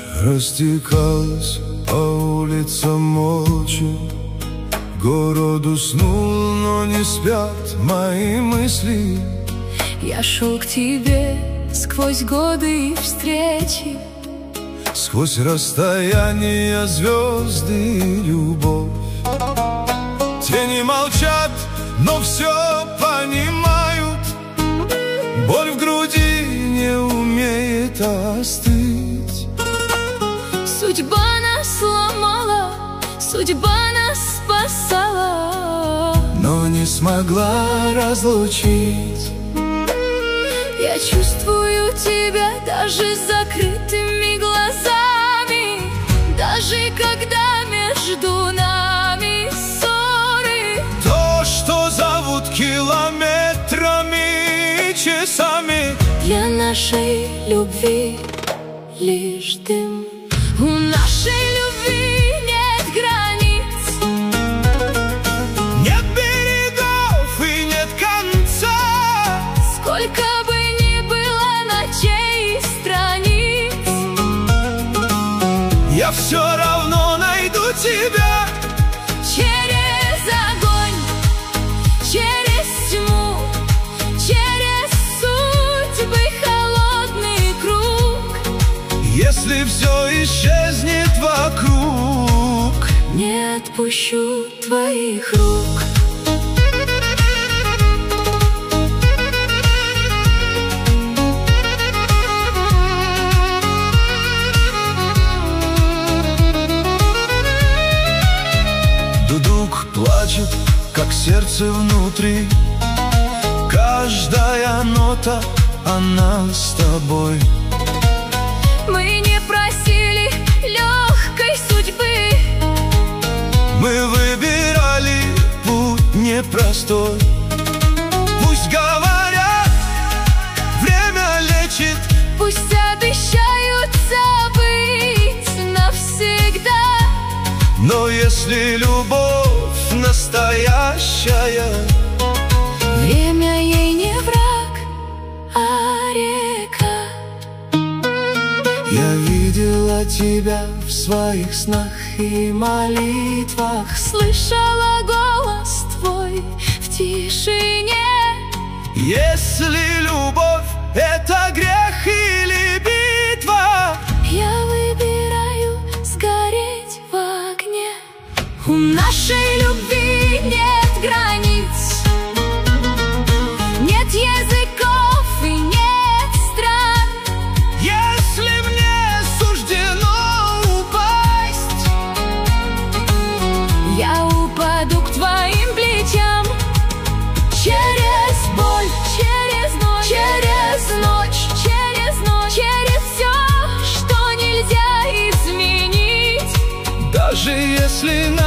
растекалась по улицам молча. Город уснул, но не спят мои мысли. Я шел к тебе сквозь годы и встречи, сквозь расстояние, звезды и любовь. Тени молчат, но все понимают. Боль в груди не умеет остыть. Судьба нас сломала, судьба нас спасала, но не смогла разлучить. Я чувствую тебя даже с закрытыми глазами, даже когда между нами ссоры. То, что зовут километрами и часами, для нашей любви лишь дым. У нашей любви нет границ, нет берегов и нет конца. Сколько бы ни было ночей и страниц, я все равно найду тебя. Через огонь, через тьму, через судьбы холодный круг. Если все исчезнет вокруг, не отпущу твоих рук. Дудук плачет, как сердце внутри. Каждая нота, она с тобой. Мы не просили легкой судьбы, мы выбирали путь непростой. Пусть говорят, время лечит, пусть обещают забыть навсегда, но если любовь настоящая, время ей не враг, а река. Я видела тебя в своих снах и молитвах, слышала голос твой в тишине. Если любовь — это грех или битва, я выбираю сгореть в огне. У нашей любви нет границ, нет языков и нет стран. если мне суждено упасть, я упаду к твоим плечам. Через боль, через ночь, через ночь, через ночь, через все, что нельзя изменить. даже если